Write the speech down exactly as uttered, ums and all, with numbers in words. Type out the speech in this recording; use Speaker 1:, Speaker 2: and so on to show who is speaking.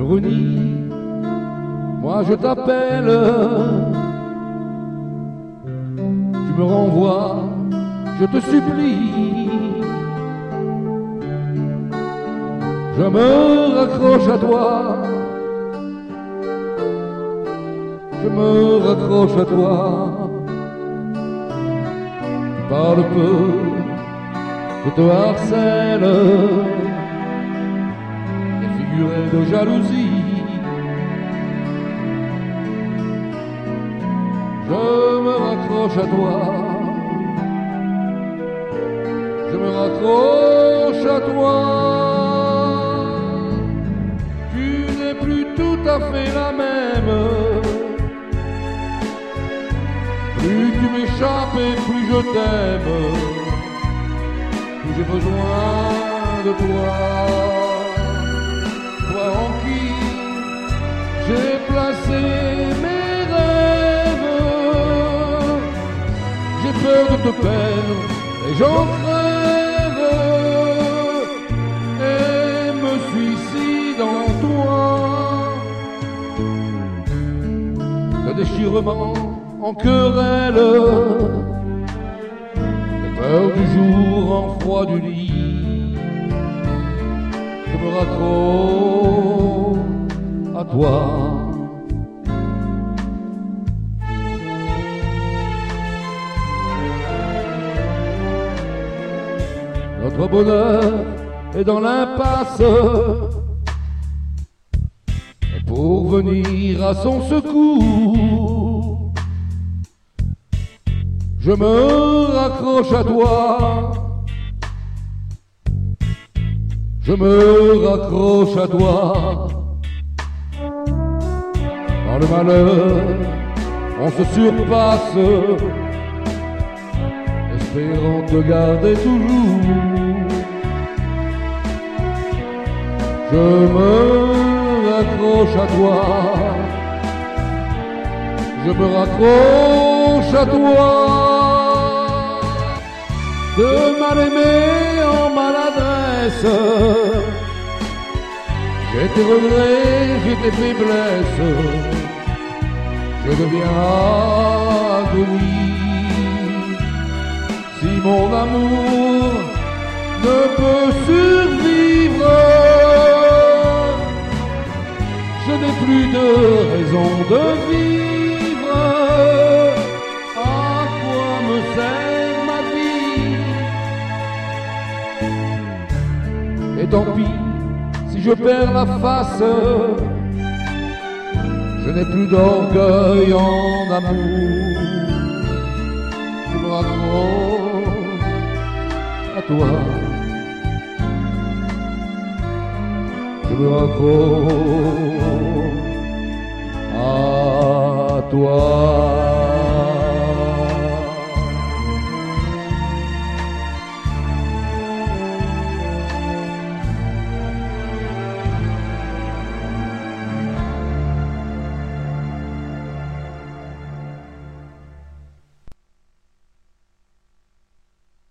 Speaker 1: renie, moi je t'appelle, tu me renvoies, je te supplie. Je me raccroche à toi, je me raccroche à toi. Tu parles peu, je te harcèle, défiguré de jalousie. Je me raccroche à toi, je me raccroche à toi. Plus tout à fait la même. Plus tu m'échappes et plus je t'aime. Plus j'ai besoin de toi. Toi en qui j'ai placé mes rêves. J'ai peur de te perdre et j'en crève. Et me suicide en toi. Déchirement en querelle, les peurs du jour en froid du lit. Je me raccroche à toi. Notre bonheur est dans l'impasse. Pour venir à son secours, je me raccroche à toi, je me raccroche à toi. Dans le malheur, on se surpasse, espérant te garder toujours. Je me raccroche à toi, je me raccroche à toi. De mal aimé en maladresse, j'ai tes regrets, j'ai tes faiblesses, je deviens agonie. Si mon amour ne peut survivre, je n'ai plus de raison de vivre. À quoi me sert ma vie? Et tant pis si je perds la face, je n'ai plus d'orgueil en amour. Je me raccroche à toi, je me raccroche à toi.